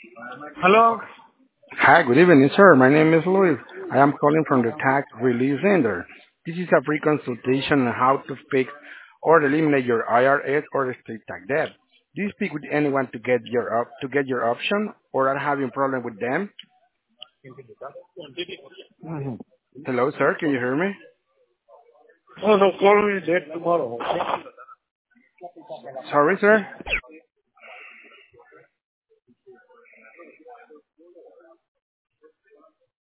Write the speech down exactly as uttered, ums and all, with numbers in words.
Hello? Hi, good evening, sir. My name is Luis. I am calling from the Tax Relief Center. This is a free consultation on how to fix or eliminate your I R S or estate tax debt. Do you speak with anyone to get your op- to get your option, or are having problem with them? Mhm. Hello, sir. Can you hear me? Oh, no, call me there tomorrow, okay? Sorry, sir.